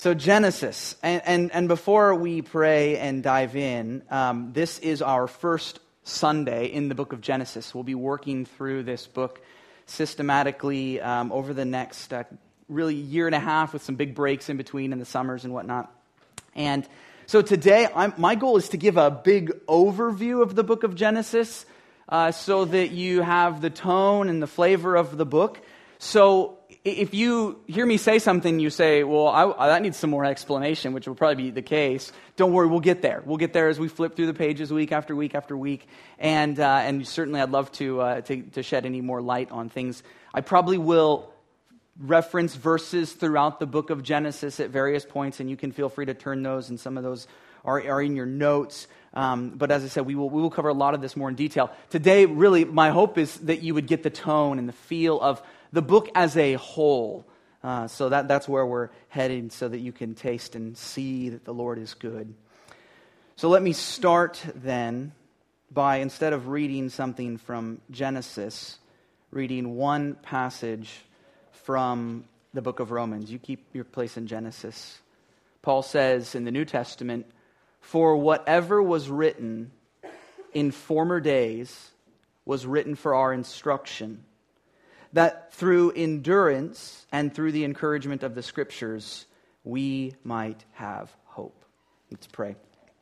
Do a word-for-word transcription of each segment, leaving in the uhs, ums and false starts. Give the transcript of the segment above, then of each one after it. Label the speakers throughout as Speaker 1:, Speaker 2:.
Speaker 1: So Genesis, and, and, and before we pray and dive in, um, this is our first Sunday in the book of Genesis. We'll be working through this book systematically um, over the next uh, really year and a half with some big breaks in between in the summers and whatnot. And so today, I'm, my goal is to give a big overview of the book of Genesis uh, so that you have the tone and the flavor of the book. So if you hear me say something, you say, well, I, that needs some more explanation, which will probably be the case. Don't worry, we'll get there. We'll get there as we flip through the pages week after week after week. And uh, and certainly I'd love to, uh, to to shed any more light on things. I probably will reference verses throughout the book of Genesis at various points, and you can feel free to turn those, and some of those are, are in your notes. Um, but as I said, we will we will cover a lot of this more in detail. Today, really, my hope is that you would get the tone and the feel of the book as a whole. Uh, so that, that's where we're headed, so that you can taste and see that the Lord is good. So let me start then by, instead of reading something from Genesis, reading one passage from the book of Romans. You keep your place in Genesis. Paul says in the New Testament, "For whatever was written in former days was written for our instruction, that through endurance and through the encouragement of the Scriptures, we might have hope." Let's pray.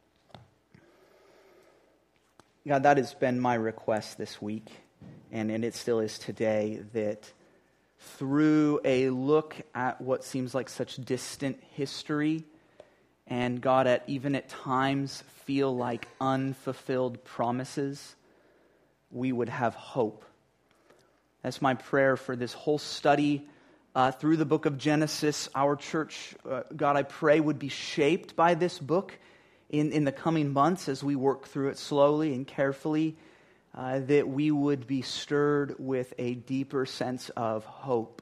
Speaker 1: God, that has been my request this week, and, and it still is today, that through a look at what seems like such distant history, and God, at even at times feel like unfulfilled promises, we would have hope. That's my prayer for this whole study uh, through the book of Genesis. Our church, uh, God, I pray, would be shaped by this book in, in the coming months as we work through it slowly and carefully, uh, that we would be stirred with a deeper sense of hope.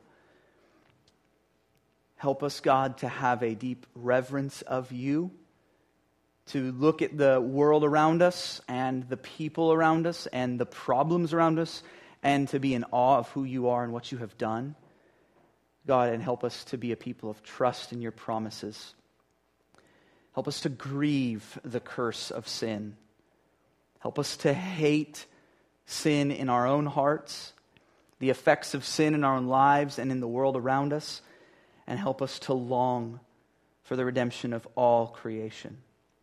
Speaker 1: Help us, God, to have a deep reverence of you, to look at the world around us and the people around us and the problems around us, and to be in awe of who you are and what you have done. God, and help us to be a people of trust in your promises. Help us to grieve the curse of sin. Help us to hate sin in our own hearts, the effects of sin in our own lives and in the world around us, and help us to long for the redemption of all creation.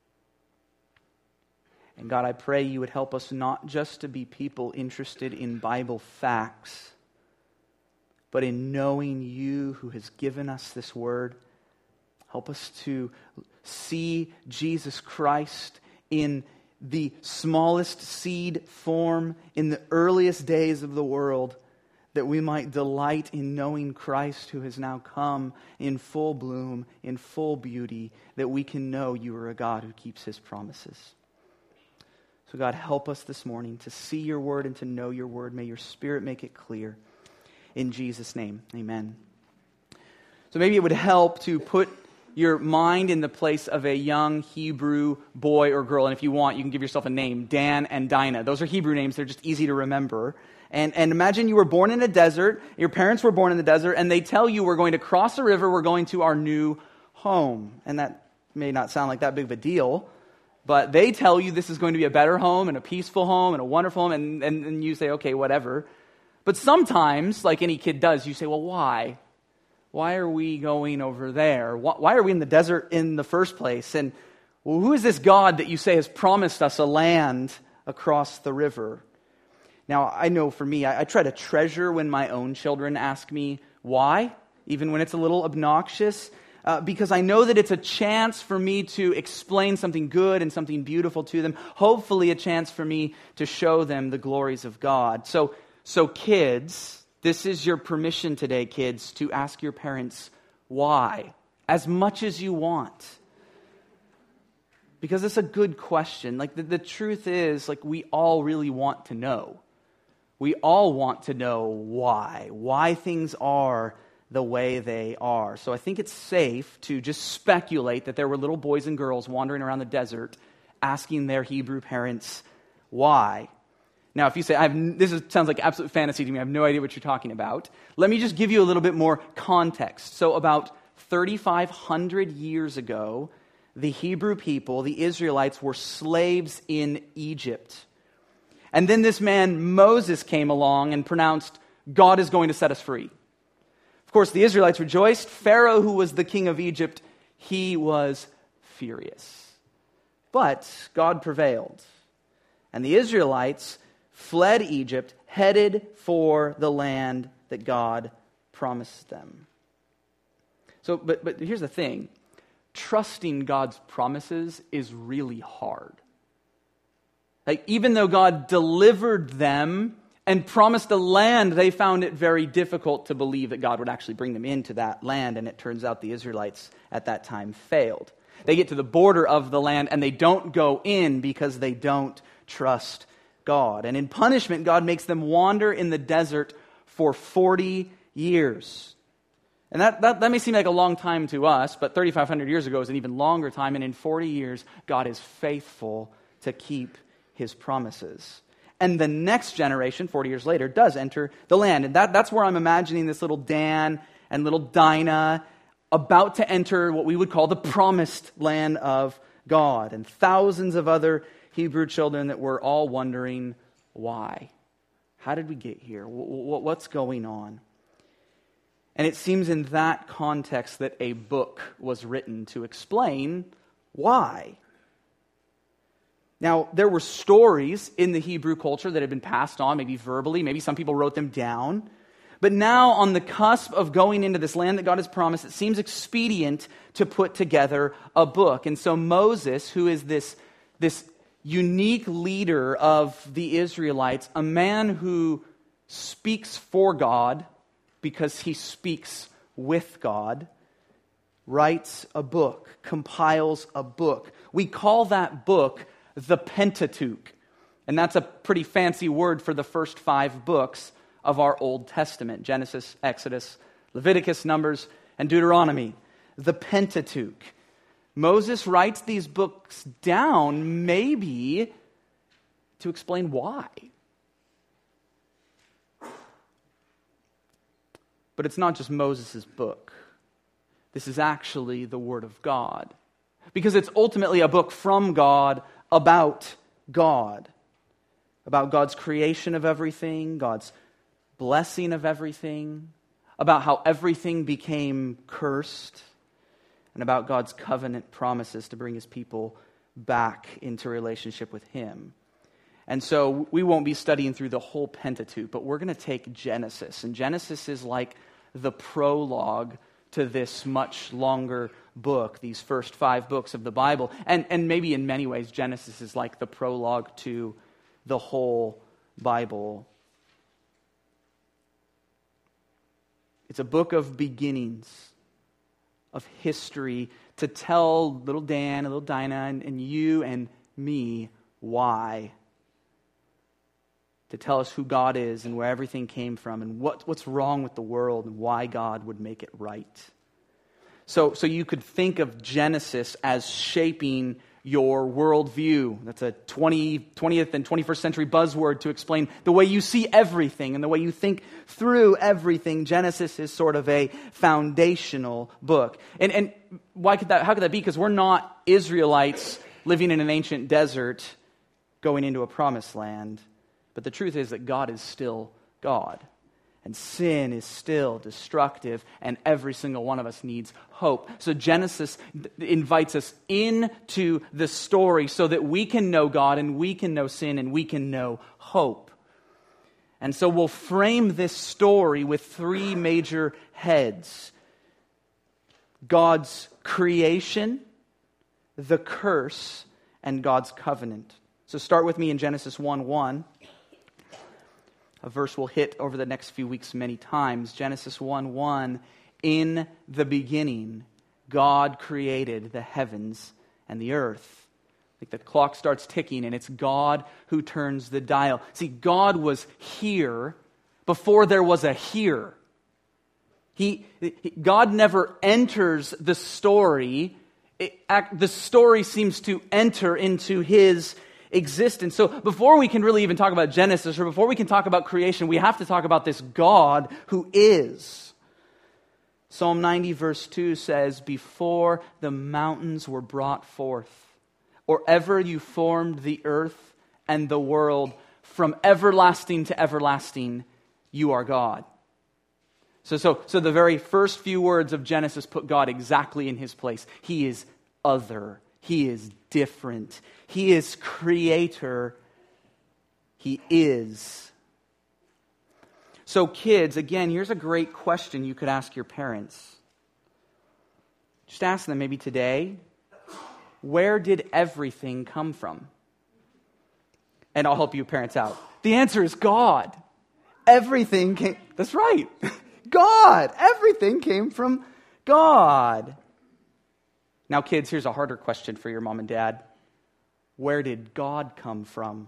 Speaker 1: And God, I pray you would help us not just to be people interested in Bible facts, but in knowing you who has given us this word. Help us to see Jesus Christ in the smallest seed form in the earliest days of the world, that we might delight in knowing Christ who has now come in full bloom, in full beauty, that we can know you are a God who keeps his promises. So God, help us this morning to see your word and to know your word. May your Spirit make it clear. In Jesus' name, amen. So maybe it would help to put your mind in the place of a young Hebrew boy or girl. And if you want, you can give yourself a name, Dan and Dinah. Those are Hebrew names. They're just easy to remember. And, and imagine you were born in a desert. Your parents were born in the desert. And they tell you, we're going to cross a river. We're going to our new home. And that may not sound like that big of a deal, but they tell you this is going to be a better home and a peaceful home and a wonderful home, and, and, and you say, okay, whatever. But sometimes, like any kid does, you say, well, why? Why are we going over there? Why are we in the desert in the first place? And well, who is this God that you say has promised us a land across the river? Now, I know for me, I, I try to treasure when my own children ask me why, even when it's a little obnoxious. Uh, because I know that it's a chance for me to explain something good and something beautiful to them. Hopefully a chance for me to show them the glories of God. So, so kids, this is your permission today, kids, to ask your parents why, as much as you want. Because it's a good question. Like the, the truth is, like we all really want to know. We all want to know why, why things are the way they are. So I think it's safe to just speculate that there were little boys and girls wandering around the desert asking their Hebrew parents why. Now, if you say, I have, this is, sounds like absolute fantasy to me, I have no idea what you're talking about, let me just give you a little bit more context. So about thirty-five hundred years ago, the Hebrew people, the Israelites, were slaves in Egypt. And then this man, Moses, came along and pronounced, God is going to set us free. Of course, the Israelites rejoiced. Pharaoh, who was the king of Egypt, he was furious. But God prevailed. And the Israelites fled Egypt, headed for the land that God promised them. So, but, but here's the thing. Trusting God's promises is really hard. Like, even though God delivered them and promised a land, they found it very difficult to believe that God would actually bring them into that land. And it turns out the Israelites at that time failed. They get to the border of the land and they don't go in because they don't trust God. And in punishment, God makes them wander in the desert for forty years. And that, that, that may seem like a long time to us, but thirty-five hundred years ago is an even longer time. And in forty years, God is faithful to keep his promises. And the next generation, forty years later, does enter the land. And that, that's where I'm imagining this little Dan and little Dinah about to enter what we would call the promised land of God. And thousands of other Hebrew children that were all wondering, why? How did we get here? What's going on? And it seems in that context that a book was written to explain why. Now, there were stories in the Hebrew culture that had been passed on, maybe verbally, maybe some people wrote them down. But now, on the cusp of going into this land that God has promised, it seems expedient to put together a book. And so Moses, who is this, this unique leader of the Israelites, a man who speaks for God, because he speaks with God, writes a book, compiles a book. We call that book the Pentateuch. And that's a pretty fancy word for the first five books of our Old Testament. Genesis, Exodus, Leviticus, Numbers, and Deuteronomy. The Pentateuch. Moses writes these books down maybe to explain why. But it's not just Moses' book. This is actually the Word of God. Because it's ultimately a book from God about God. About God's creation of everything, God's blessing of everything, about how everything became cursed, and about God's covenant promises to bring his people back into relationship with him. And so we won't be studying through the whole Pentateuch, but we're going to take Genesis. And Genesis is like the prologue to this much longer book, these first five books of the Bible. And, and maybe in many ways, Genesis is like the prologue to the whole Bible. It's a book of beginnings, of history, to tell little Dan, little Dinah, and, and you and me why. To tell us who God is and where everything came from and what, what's wrong with the world and why God would make it right. So, so you could think of Genesis as shaping your worldview. That's a twentieth and twenty-first century buzzword to explain the way you see everything and the way you think through everything. Genesis is sort of a foundational book. And, and why could that? How could that be? Because we're not Israelites living in an ancient desert going into a promised land. But the truth is that God is still God. And sin is still destructive, and every single one of us needs hope. So Genesis invites us into the story so that we can know God, and we can know sin, and we can know hope. And so we'll frame this story with three major heads. God's creation, the curse, and God's covenant. So start with me in Genesis one one. A verse we'll hit over the next few weeks many times. Genesis one one, in the beginning, God created the heavens and the earth. Like the clock starts ticking and it's God who turns the dial. See, God was here before there was a here. He, he God never enters the story. It, the story seems to enter into his existence. So before we can really even talk about Genesis, or before we can talk about creation, we have to talk about this God who is. Psalm ninety verse two says, before the mountains were brought forth, or ever you formed the earth and the world, from everlasting to everlasting, you are God. So, so, so the very first few words of Genesis put God exactly in his place. He is other. He is different. He is creator. He is. So kids, again, here's a great question you could ask your parents. Just ask them maybe today, where did everything come from? And I'll help you parents out. The answer is God. Everything came, that's right. God. Everything came from God. Now kids, here's a harder question for your mom and dad. Where did God come from?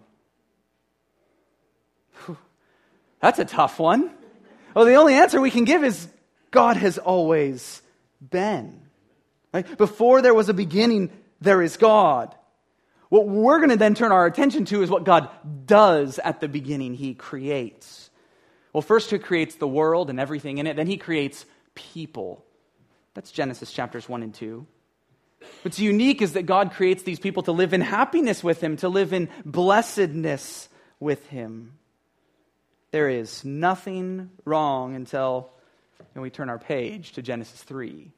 Speaker 1: That's a tough one. Well, the only answer we can give is God has always been. Right? Before there was a beginning, there is God. What we're going to then turn our attention to is what God does at the beginning. He creates. Well, first he creates the world and everything in it. Then he creates people. That's Genesis chapters one and two. What's unique is that God creates these people to live in happiness with him, to live in blessedness with him. There is nothing wrong until when we turn our page to Genesis three.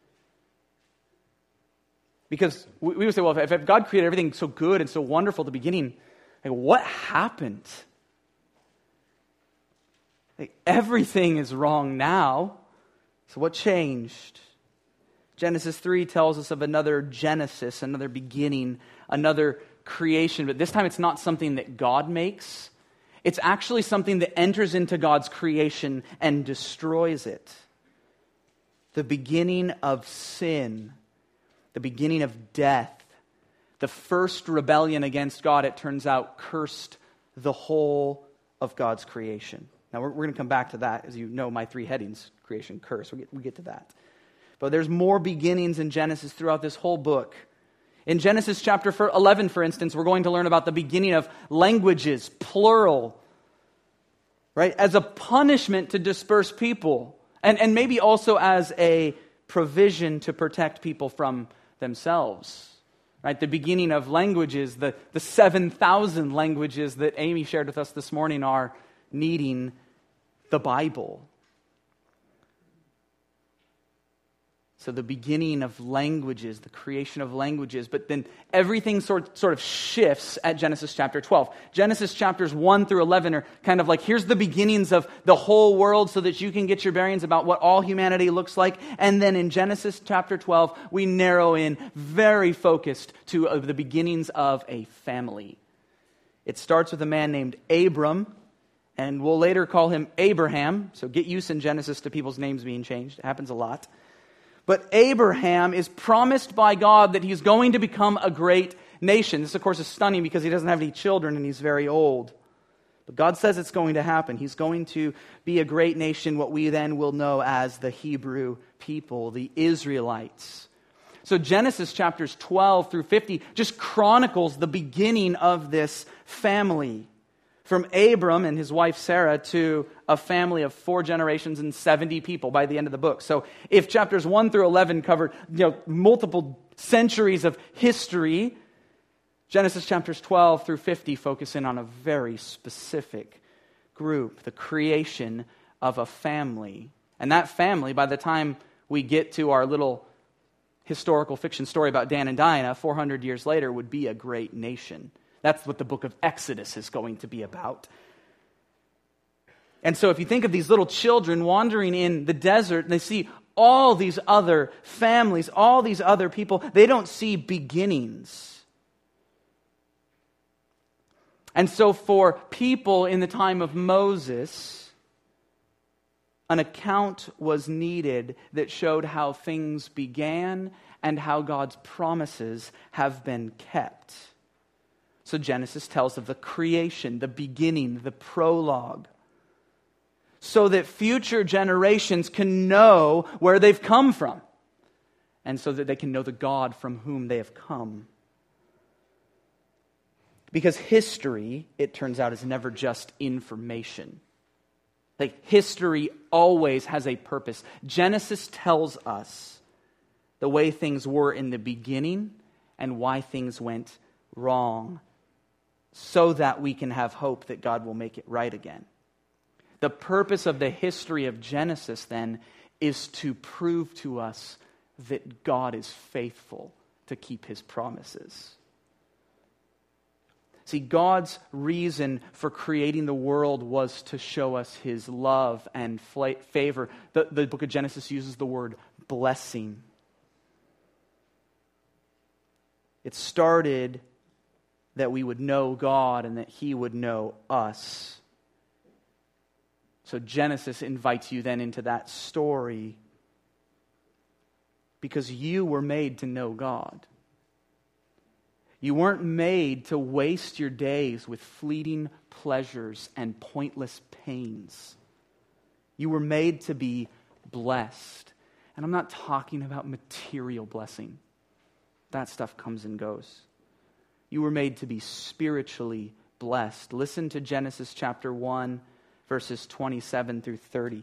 Speaker 1: Because we would say, well, if God created everything so good and so wonderful at the beginning, like, what happened? Like, everything is wrong now. So what changed? Genesis three tells us of another Genesis, another beginning, another creation. But this time it's not something that God makes. It's actually something that enters into God's creation and destroys it. The beginning of sin, the beginning of death, the first rebellion against God, it turns out, cursed the whole of God's creation. Now, we're, we're going to come back to that. As you know, my three headings, creation, curse. We get, we get to that. But there's more beginnings in Genesis throughout this whole book. In Genesis chapter eleven, for instance, we're going to learn about the beginning of languages, plural, right? As a punishment to disperse people. And, and maybe also as a provision to protect people from themselves. Right? The beginning of languages, the, the seven thousand languages that Amy shared with us this morning are needing the Bible. So the beginning of languages, the creation of languages, but then everything sort, sort of shifts at Genesis chapter twelve. Genesis chapters one through eleven are kind of like, here's the beginnings of the whole world so that you can get your bearings about what all humanity looks like. And then in Genesis chapter twelve, we narrow in very focused to uh, the beginnings of a family. It starts with a man named Abram, and we'll later call him Abraham. So get used in Genesis to people's names being changed. It happens a lot. But Abraham is promised by God that he's going to become a great nation. This, of course, is stunning because he doesn't have any children and he's very old. But God says it's going to happen. He's going to be a great nation, what we then will know as the Hebrew people, the Israelites. So Genesis chapters twelve through fifty just chronicles the beginning of this family. From Abram and his wife Sarah to a family of four generations and seventy people by the end of the book. So if chapters one through eleven cover, you know, multiple centuries of history, Genesis chapters twelve through fifty focus in on a very specific group, the creation of a family. And that family, by the time we get to our little historical fiction story about Dan and Dinah, four hundred years later, would be a great nation. That's what the book of Exodus is going to be about. And so if you think of these little children wandering in the desert, and they see all these other families, all these other people, they don't see beginnings. And so for people in the time of Moses, an account was needed that showed how things began and how God's promises have been kept. So Genesis tells of the creation, the beginning, the prologue, so that future generations can know where they've come from, and so that they can know the God from whom they have come. Because history, it turns out, is never just information. Like, history always has a purpose. Genesis tells us the way things were in the beginning and why things went wrong, so that we can have hope that God will make it right again. The purpose of the history of Genesis, then, is to prove to us that God is faithful to keep his promises. See, God's reason for creating the world was to show us his love and favor. The, the book of Genesis uses the word blessing. It started that we would know God and that he would know us. So Genesis invites you then into that story because you were made to know God. You weren't made to waste your days with fleeting pleasures and pointless pains. You were made to be blessed. And I'm not talking about material blessing. That stuff comes and goes. You were made to be spiritually blessed. Listen to Genesis chapter one, verses twenty-seven through thirty.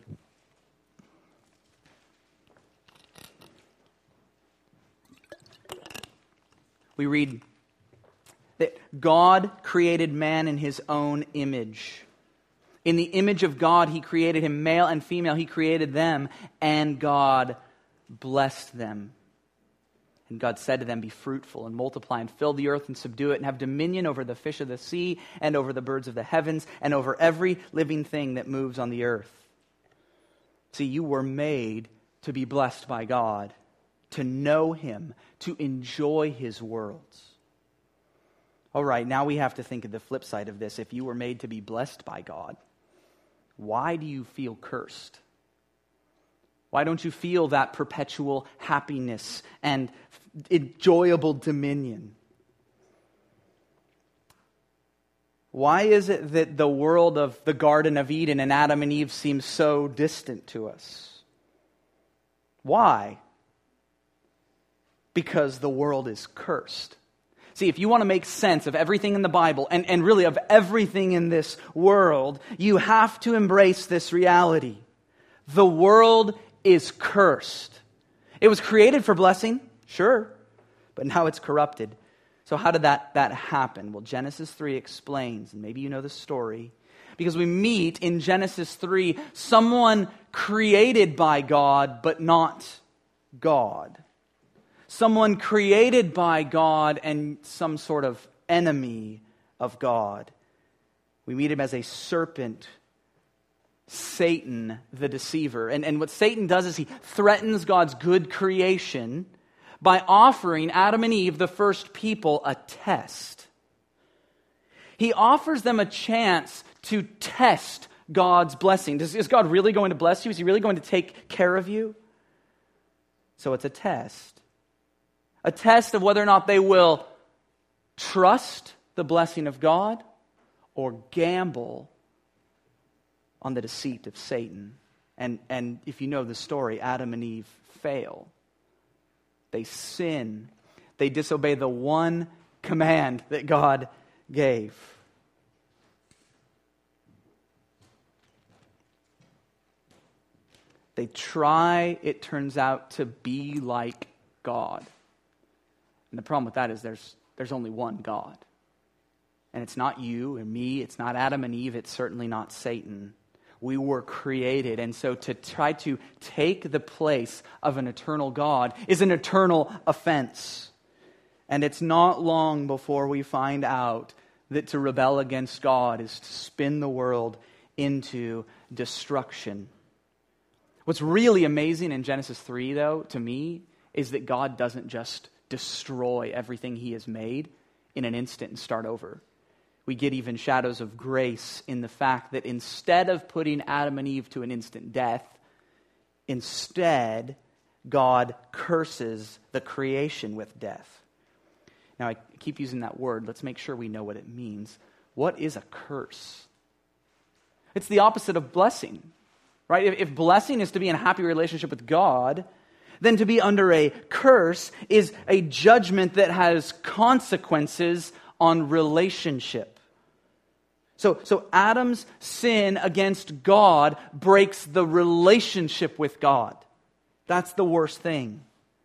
Speaker 1: We read that God created man in his own image. In the image of God, he created him, male and female, he created them, and God blessed them. And God said to them, be fruitful and multiply and fill the earth and subdue it and have dominion over the fish of the sea and over the birds of the heavens and over every living thing that moves on the earth. See, you were made to be blessed by God, to know him, to enjoy his worlds. All right, now we have to think of the flip side of this. If you were made to be blessed by God, why do you feel cursed? Why don't you feel that perpetual happiness and enjoyable dominion? Why is it that the world of the Garden of Eden and Adam and Eve seems so distant to us? Why? Because the world is cursed. See, if you want to make sense of everything in the Bible, and, and really of everything in this world, you have to embrace this reality. The world is cursed. It was created for blessing, sure, but now it's corrupted. So how did that, that happen? Well, Genesis three explains, and maybe you know the story, because we meet in Genesis three someone created by God, but not God. Someone created by God and some sort of enemy of God. We meet him as a serpent, Satan, the deceiver. And, and what Satan does is he threatens God's good creation by offering Adam and Eve, the first people, a test. He offers them a chance to test God's blessing. Does, is God really going to bless you? Is he really going to take care of you? So it's a test. A test of whether or not they will trust the blessing of God or gamble on the deceit of Satan. And, and if you know the story, Adam and Eve fail. They sin. They disobey the one command that God gave. They try, it turns out, to be like God. And the problem with that is there's there's only one God. And it's not you and me, it's not Adam and Eve, it's certainly not Satan. We were created, and so to try to take the place of an eternal God is an eternal offense. And it's not long before we find out that to rebel against God is to spin the world into destruction. What's really amazing in Genesis three, though, to me, is that God doesn't just destroy everything he has made in an instant and start over. We get even shadows of grace in the fact that instead of putting Adam and Eve to an instant death, instead, God curses the creation with death. Now, I keep using that word. Let's make sure we know what it means. What is a curse? It's the opposite of blessing, right? If, if blessing is to be in a happy relationship with God, then to be under a curse is a judgment that has consequences on relationship. So, so Adam's sin against God breaks the relationship with God. That's the worst thing.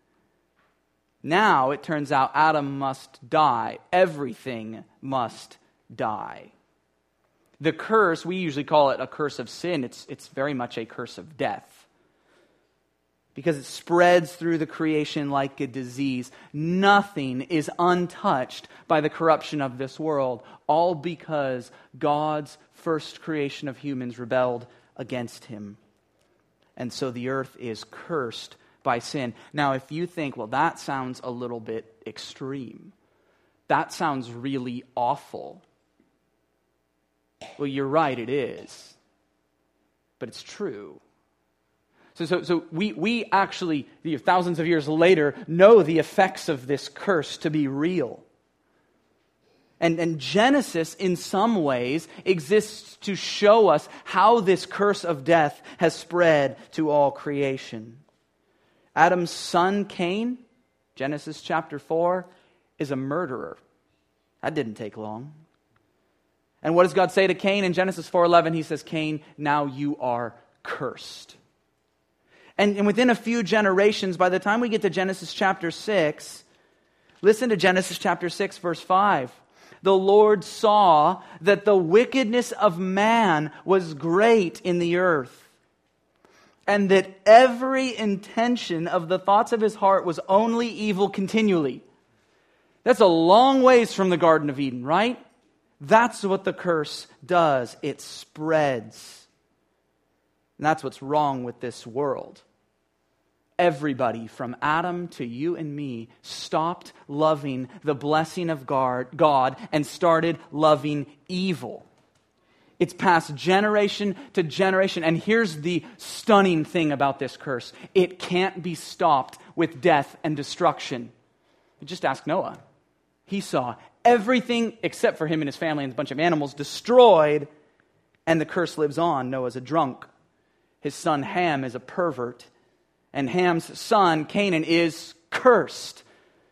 Speaker 1: Now it turns out Adam must die. Everything must die. The curse, we usually call it a curse of sin. It's, it's very much a curse of death. Because it spreads through the creation like a disease. Nothing is untouched by the corruption of this world, all because God's first creation of humans rebelled against him. And so the earth is cursed by sin. Now, if you think, well, that sounds a little bit extreme. That sounds really awful. Well, you're right, it is. But it's true. So, so, so we, we actually, you know, thousands of years later, know the effects of this curse to be real. And, and Genesis, in some ways, exists to show us how this curse of death has spread to all creation. Adam's son, Cain, Genesis chapter four, is a murderer. That didn't take long. And what does God say to Cain? In Genesis four eleven, he says, Cain, now you are cursed. And, and within a few generations, by the time we get to Genesis chapter six, listen to Genesis chapter six, verse five. The Lord saw that the wickedness of man was great in the earth, and that every intention of the thoughts of his heart was only evil continually. That's a long ways from the Garden of Eden, right? That's what the curse does. It spreads. And that's what's wrong with this world. Everybody from Adam to you and me stopped loving the blessing of God and started loving evil. It's passed generation to generation. And here's the stunning thing about this curse. It can't be stopped with death and destruction. Just ask Noah. He saw everything except for him and his family and a bunch of animals destroyed, and the curse lives on. Noah's a drunk. His son Ham is a pervert. And Ham's son, Canaan, is cursed.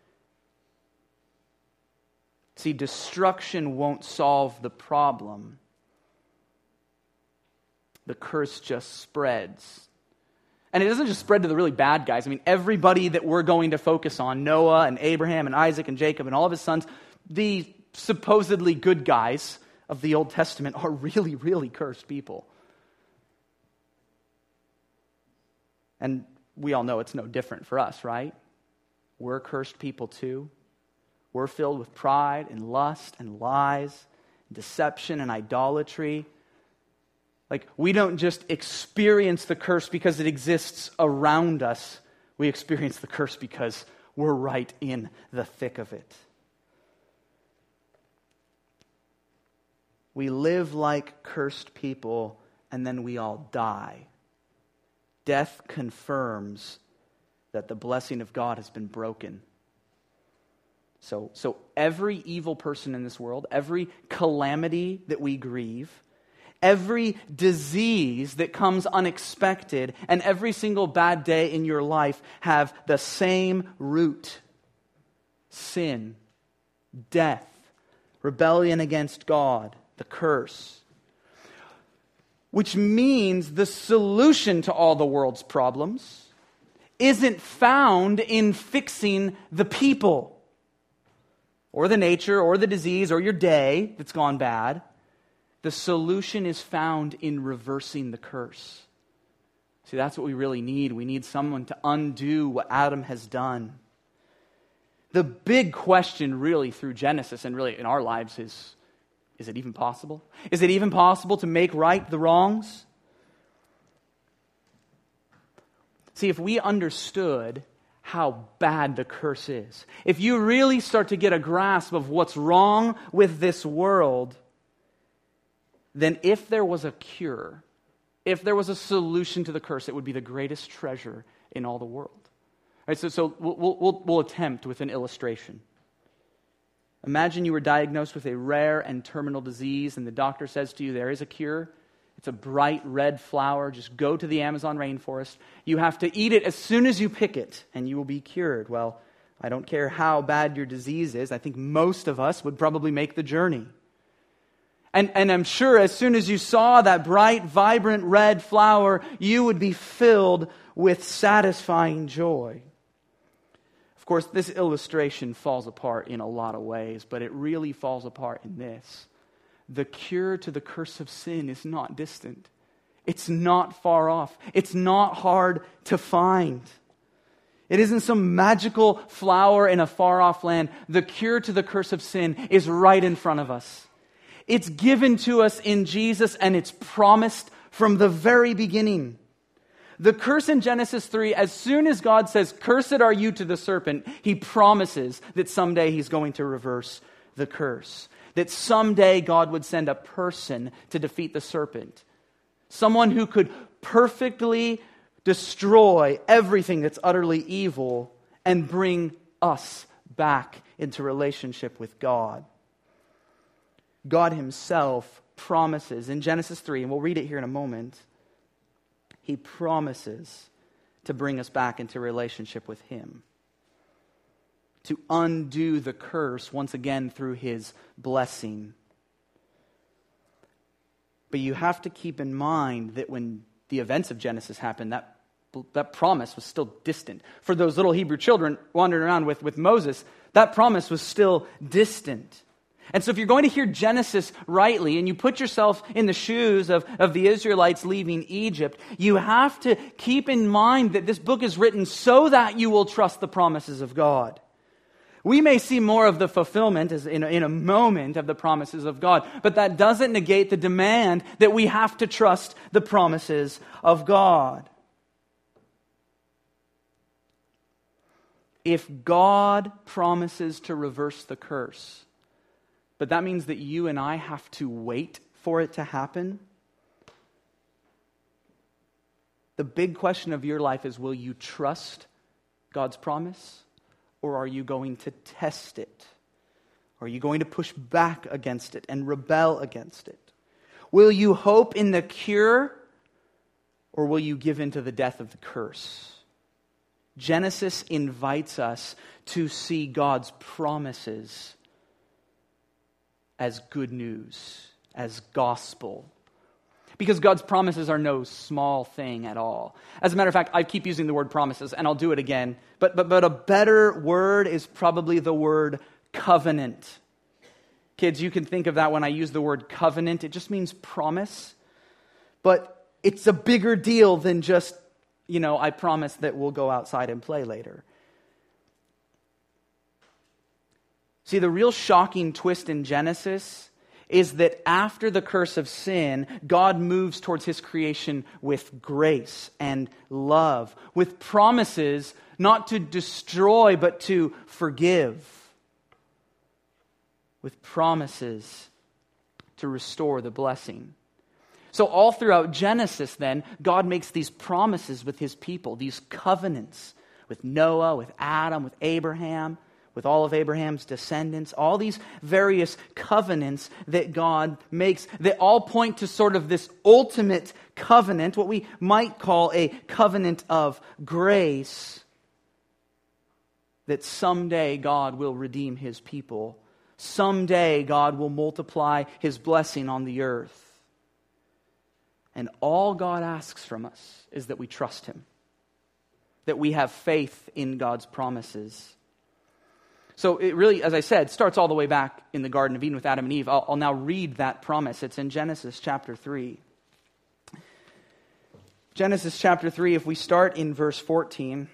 Speaker 1: See, destruction won't solve the problem. The curse just spreads. And it doesn't just spread to the really bad guys. I mean, everybody that we're going to focus on, Noah and Abraham and Isaac and Jacob and all of his sons, the supposedly good guys of the Old Testament are really, really cursed people. And we all know it's no different for us, right? We're cursed people too. We're filled with pride and lust and lies, deception and idolatry. Like, we don't just experience the curse because it exists around us. We experience the curse because we're right in the thick of it. We live like cursed people, and then we all die. Death confirms that the blessing of God has been broken. So, so every evil person in this world, every calamity that we grieve, every disease that comes unexpected, and every single bad day in your life have the same root: sin, death, rebellion against God, the curse. Which means the solution to all the world's problems isn't found in fixing the people, or the nature, or the disease, or your day that's gone bad. The solution is found in reversing the curse. See, that's what we really need. We need someone to undo what Adam has done. The big question really through Genesis and really in our lives is, is it even possible? Is it even possible to make right the wrongs? See, if we understood how bad the curse is, if you really start to get a grasp of what's wrong with this world, then if there was a cure, if there was a solution to the curse, it would be the greatest treasure in all the world. All right, so so we'll, we'll, we'll attempt with an illustration. Imagine you were diagnosed with a rare and terminal disease, and the doctor says to you, there is a cure. It's a bright red flower. Just go to the Amazon rainforest. You have to eat it as soon as you pick it, and you will be cured. Well, I don't care how bad your disease is. I think most of us would probably make the journey. And, and I'm sure as soon as you saw that bright, vibrant red flower, you would be filled with satisfying joy. Of course, this illustration falls apart in a lot of ways, but it really falls apart in this. The cure to the curse of sin is not distant. It's not far off. It's not hard to find. It isn't some magical flower in a far-off land. The cure to the curse of sin is right in front of us. It's given to us in Jesus, and it's promised from the very beginning. The curse in Genesis three, as soon as God says, "Cursed are you to the serpent," He promises that someday He's going to reverse the curse. That someday God would send a person to defeat the serpent. Someone who could perfectly destroy everything that's utterly evil and bring us back into relationship with God. God Himself promises in Genesis three, and we'll read it here in a moment, He promises to bring us back into relationship with Him. To undo the curse once again through His blessing. But you have to keep in mind that when the events of Genesis happened, that, that promise was still distant. For those little Hebrew children wandering around with, with Moses, that promise was still distant. And so if you're going to hear Genesis rightly, and you put yourself in the shoes of, of the Israelites leaving Egypt, you have to keep in mind that this book is written so that you will trust the promises of God. We may see more of the fulfillment as in, a, in a moment of the promises of God, but that doesn't negate the demand that we have to trust the promises of God. If God promises to reverse the curse, but that means that you and I have to wait for it to happen, the big question of your life is, will you trust God's promise? Or are you going to test it? Are you going to push back against it and rebel against it? Will you hope in the cure? Or will you give in to the death of the curse? Genesis invites us to see God's promises as good news, as gospel. Because God's promises are no small thing at all. As a matter of fact, I keep using the word promises, and I'll do it again. But, but, but a better word is probably the word covenant. Kids, you can think of that when I use the word covenant. It just means promise. But it's a bigger deal than just, you know, I promise that we'll go outside and play later. See, the real shocking twist in Genesis is that after the curse of sin, God moves towards His creation with grace and love, with promises not to destroy but to forgive, with promises to restore the blessing. So all throughout Genesis then, God makes these promises with His people, these covenants with Noah, with Adam, with Abraham, with all of Abraham's descendants, all these various covenants that God makes that all point to sort of this ultimate covenant, what we might call a covenant of grace, that someday God will redeem His people. Someday God will multiply His blessing on the earth. And all God asks from us is that we trust Him, that we have faith in God's promises. So it really, as I said, starts all the way back in the Garden of Eden with Adam and Eve. I'll, I'll now read that promise. It's in Genesis chapter three. Genesis chapter three, if we start in verse fourteen.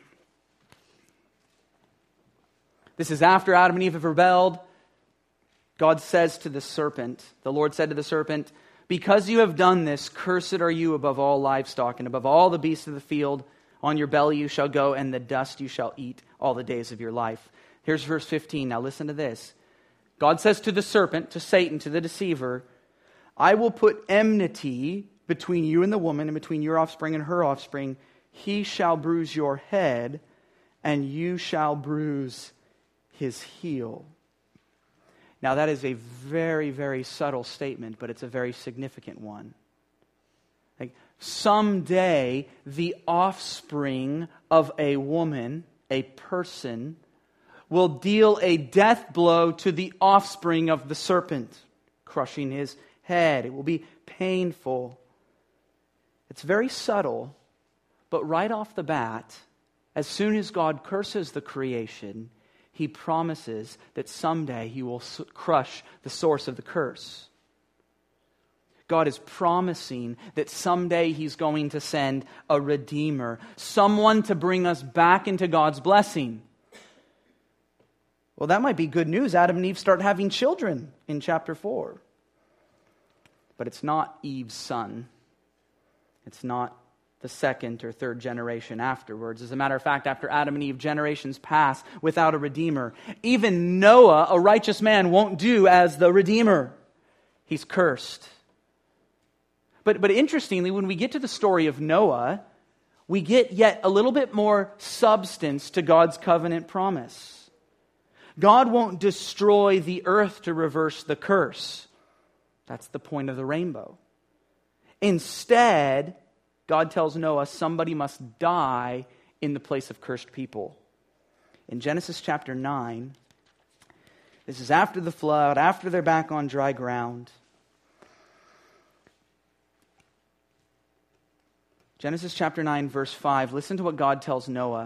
Speaker 1: This is after Adam and Eve have rebelled. God says to the serpent, the Lord said to the serpent, "Because you have done this, cursed are you above all livestock and above all the beasts of the field. On your belly you shall go, and the dust you shall eat all the days of your life." Here's verse fifteen. Now listen to this. God says to the serpent, to Satan, to the deceiver, "I will put enmity between you and the woman, and between your offspring and her offspring. He shall bruise your head, and you shall bruise his heel." Now that is a very, very subtle statement, but it's a very significant one. Like, someday, the offspring of a woman, a person, will deal a death blow to the offspring of the serpent, crushing his head. It will be painful. It's very subtle, but right off the bat, as soon as God curses the creation, he promises that someday he will crush the source of the curse. God is promising that someday he's going to send a redeemer, someone to bring us back into God's blessing. Well, that might be good news. Adam and Eve start having children in chapter four. But it's not Eve's son. It's not the second or third generation afterwards. As a matter of fact, after Adam and Eve, generations pass without a redeemer. Even Noah, a righteous man, won't do as the redeemer. He's cursed. But, but interestingly, when we get to the story of Noah, we get yet a little bit more substance to God's covenant promise. God won't destroy the earth to reverse the curse. That's the point of the rainbow. Instead, God tells Noah somebody must die in the place of cursed people. In Genesis chapter nine, this is after the flood, after they're back on dry ground. Genesis chapter nine, verse five. Listen to what God tells Noah.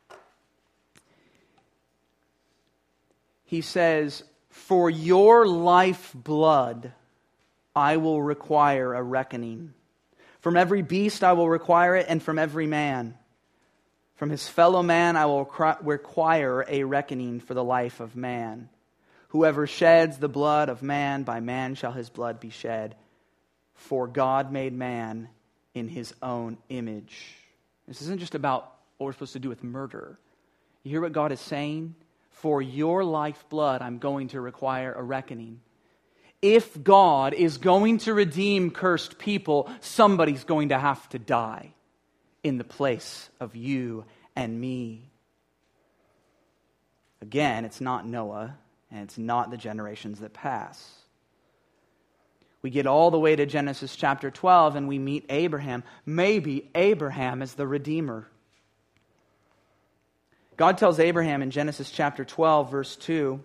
Speaker 1: He says, "For your lifeblood I will require a reckoning. From every beast I will require it, and from every man. From his fellow man I will require a reckoning for the life of man. Whoever sheds the blood of man, by man shall his blood be shed. For God made man in his own image." This isn't just about what we're supposed to do with murder. You hear what God is saying? For your lifeblood, I'm going to require a reckoning. If God is going to redeem cursed people, somebody's going to have to die in the place of you and me. Again, it's not Noah, and it's not the generations that pass. We get all the way to Genesis chapter twelve, and we meet Abraham. Maybe Abraham is the Redeemer. God tells Abraham in Genesis chapter twelve, verse two,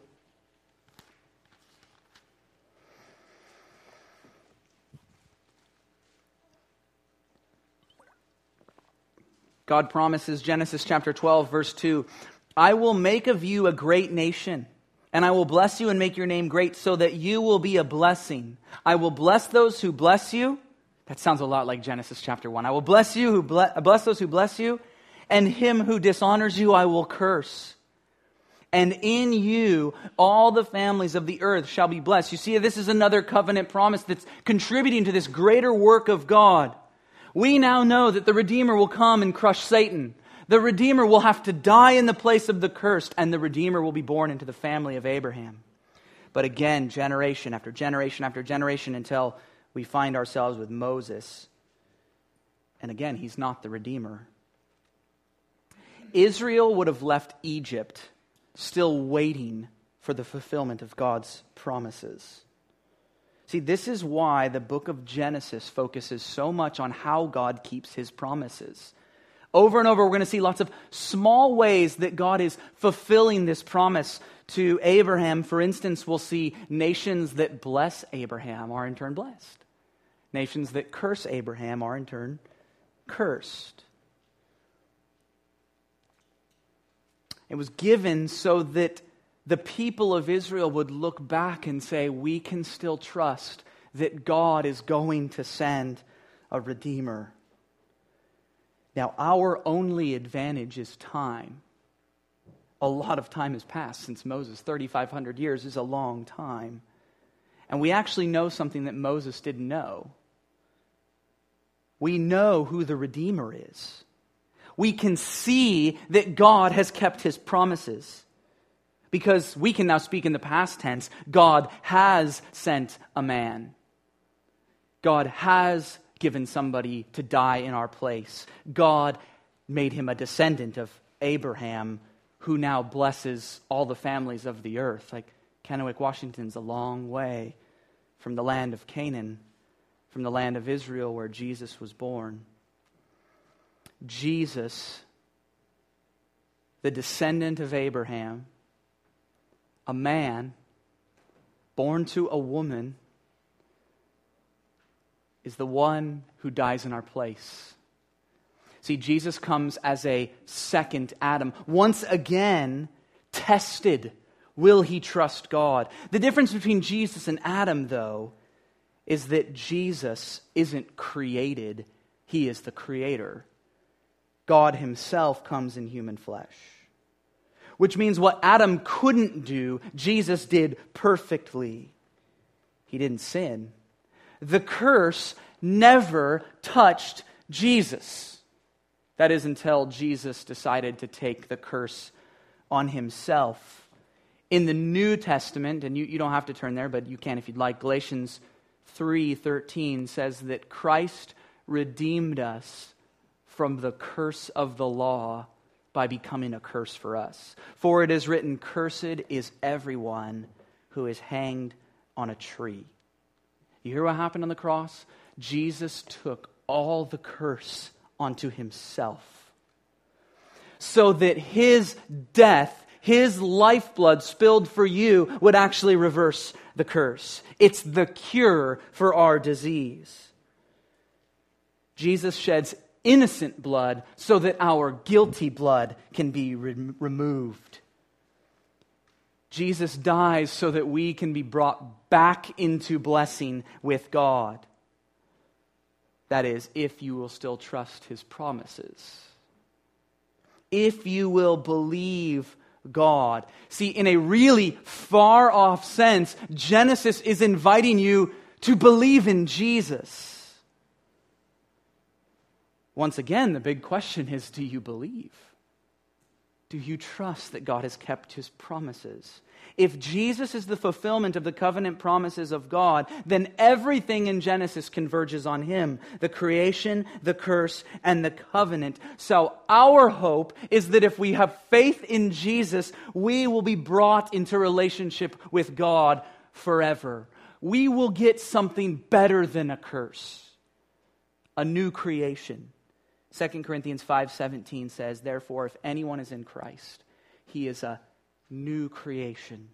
Speaker 1: God promises, Genesis chapter twelve, verse two, "I will make of you a great nation, and I will bless you and make your name great so that you will be a blessing. I will bless those who bless you." That sounds a lot like Genesis chapter one. "I will bless you who bless, bless those who bless you, and him who dishonors you I will curse. And in you all the families of the earth shall be blessed." You see, this is another covenant promise that's contributing to this greater work of God. We now know that the Redeemer will come and crush Satan. The Redeemer will have to die in the place of the cursed, and the Redeemer will be born into the family of Abraham. But again, generation after generation after generation, until we find ourselves with Moses. And again, he's not the Redeemer. Israel would have left Egypt still waiting for the fulfillment of God's promises. See, this is why the book of Genesis focuses so much on how God keeps his promises. Over and over, we're going to see lots of small ways that God is fulfilling this promise to Abraham. For instance, we'll see nations that bless Abraham are in turn blessed. Nations that curse Abraham are in turn cursed. It was given so that the people of Israel would look back and say, we can still trust that God is going to send a Redeemer. Now, our only advantage is time. A lot of time has passed since Moses. thirty-five hundred years is a long time. And we actually know something that Moses didn't know. We know who the Redeemer is. We can see that God has kept his promises. Because we can now speak in the past tense. God has sent a man. God has given somebody to die in our place. God made him a descendant of Abraham, who now blesses all the families of the earth. Like Kennewick, Washington's a long way from the land of Canaan, from the land of Israel where Jesus was born. Jesus, the descendant of Abraham, a man born to a woman, is the one who dies in our place. See, Jesus comes as a second Adam, once again tested. Will he trust God? The difference between Jesus and Adam, though, is that Jesus isn't created. He is the creator. God himself comes in human flesh. Which means what Adam couldn't do, Jesus did perfectly. He didn't sin. The curse never touched Jesus. That is until Jesus decided to take the curse on himself. In the New Testament, and you, you don't have to turn there, but you can if you'd like, Galatians three thirteen says that Christ redeemed us from the curse of the law by becoming a curse for us. For it is written, cursed is everyone who is hanged on a tree. You hear what happened on the cross? Jesus took all the curse onto himself, so that his death, his lifeblood spilled for you would actually reverse the curse. It's the cure for our disease. Jesus sheds innocent blood so that our guilty blood can be re- removed. Jesus dies so that we can be brought back into blessing with God. That is, if you will still trust his promises. If you will believe God. See, in a really far off sense, Genesis is inviting you to believe in Jesus. Once again, the big question is, do you believe? Do you trust that God has kept his promises? If Jesus is the fulfillment of the covenant promises of God, then everything in Genesis converges on him. The creation, the curse, and the covenant. So our hope is that if we have faith in Jesus, we will be brought into relationship with God forever. We will get something better than a curse. A new creation. Second Corinthians five seventeen says, therefore, if anyone is in Christ, he is a new creation.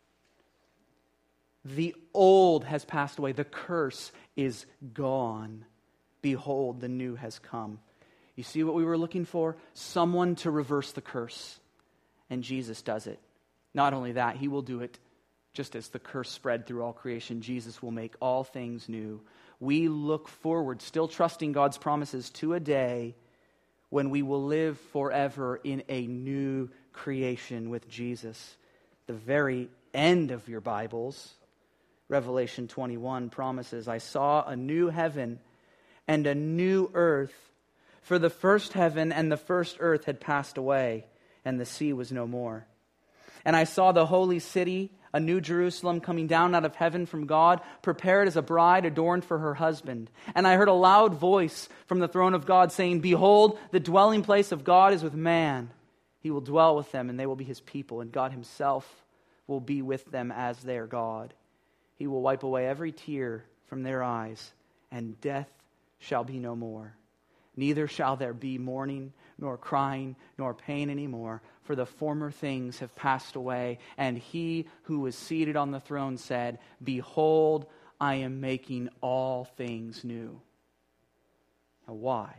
Speaker 1: The old has passed away. The curse is gone. Behold, the new has come. You see what we were looking for? Someone to reverse the curse. And Jesus does it. Not only that, he will do it just as the curse spread through all creation. Jesus will make all things new. We look forward, still trusting God's promises, to a day when we will live forever in a new creation with Jesus. The very end of your Bibles, Revelation twenty-one promises, I saw a new heaven and a new earth, for the first heaven and the first earth had passed away, and the sea was no more. And I saw the holy city, a new Jerusalem, coming down out of heaven from God, prepared as a bride adorned for her husband. And I heard a loud voice from the throne of God saying, behold, the dwelling place of God is with man. He will dwell with them, and they will be his people, and God himself will be with them as their God. He will wipe away every tear from their eyes, and death shall be no more. Neither shall there be mourning, nor crying, nor pain anymore, for the former things have passed away. And he who was seated on the throne said, behold, I am making all things new. Now why?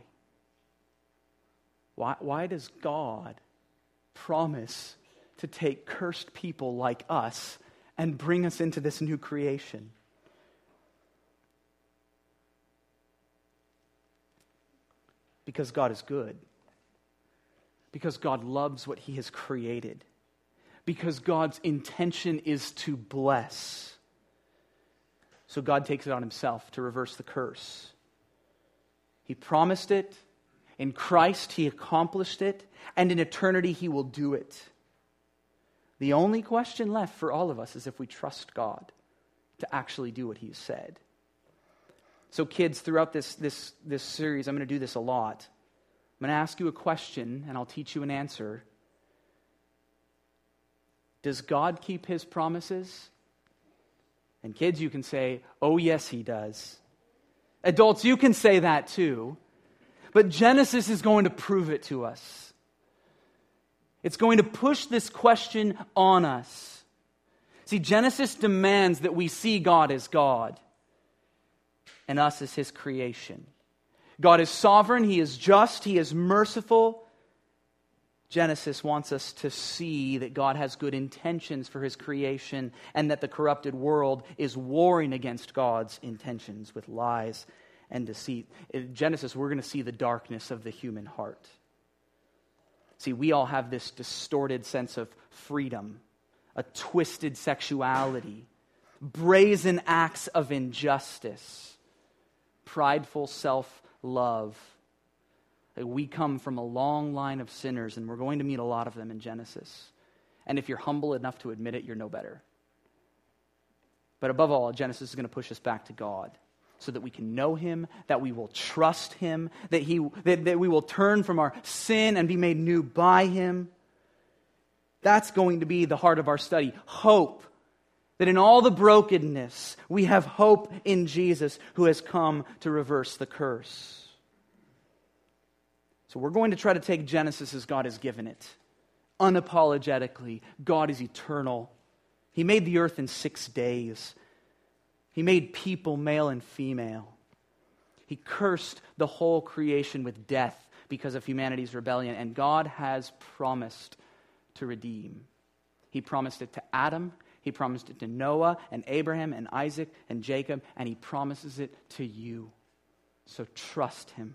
Speaker 1: Why, why does God promise to take cursed people like us and bring us into this new creation? Because God is good. Because God loves what he has created. Because God's intention is to bless. So God takes it on himself to reverse the curse. He promised it. In Christ, he accomplished it. And in eternity, he will do it. The only question left for all of us is if we trust God to actually do what he has said. So kids, throughout this, this, this series, I'm going to do this a lot. I'm going to ask you a question, and I'll teach you an answer. Does God keep his promises? And kids, you can say, oh yes, he does. Adults, you can say that too. But Genesis is going to prove it to us. It's going to push this question on us. See, Genesis demands that we see God as God. and us as his creation. God is sovereign, he is just, he is merciful. Genesis wants us to see that God has good intentions for his creation and that the corrupted world is warring against God's intentions with lies and deceit. In Genesis, we're going to see the darkness of the human heart. See, we all have this distorted sense of freedom, a twisted sexuality, brazen acts of injustice, prideful self-love. We come from a long line of sinners, and we're going to meet a lot of them in Genesis. And if you're humble enough to admit it, you're no better. But above all, Genesis is going to push us back to God so that we can know him, that we will trust him, that, he, that, that we will turn from our sin and be made new by him. That's going to be the heart of our study. Hope. That in all the brokenness, we have hope in Jesus who has come to reverse the curse. So we're going to try to take Genesis as God has given it. Unapologetically, God is eternal. He made the earth in six days. He made people male and female. He cursed the whole creation with death because of humanity's rebellion. And God has promised to redeem. He promised it to Adam. He promised it to Noah and Abraham and Isaac and Jacob. And he promises it to you. So trust him.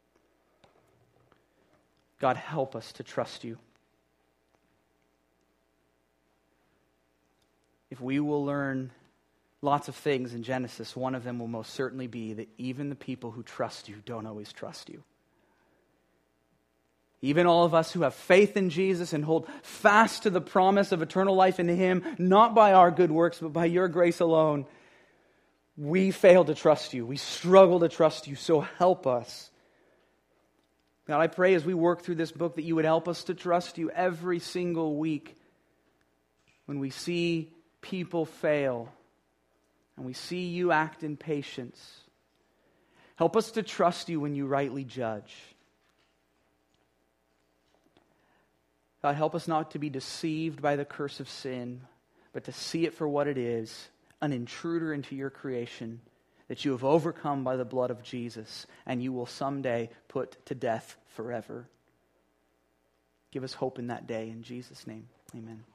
Speaker 1: God, help us to trust you. If we will learn lots of things in Genesis, one of them will most certainly be that even the people who trust you don't always trust you. Even all of us who have faith in Jesus and hold fast to the promise of eternal life in him, not by our good works, but by your grace alone, we fail to trust you. We struggle to trust you, so help us. God, I pray as we work through this book that you would help us to trust you every single week when we see people fail and we see you act in patience. Help us to trust you when you rightly judge. God, help us not to be deceived by the curse of sin, but to see it for what it is, an intruder into your creation that you have overcome by the blood of Jesus, and you will someday put to death forever. Give us hope in that day. In Jesus' name, amen.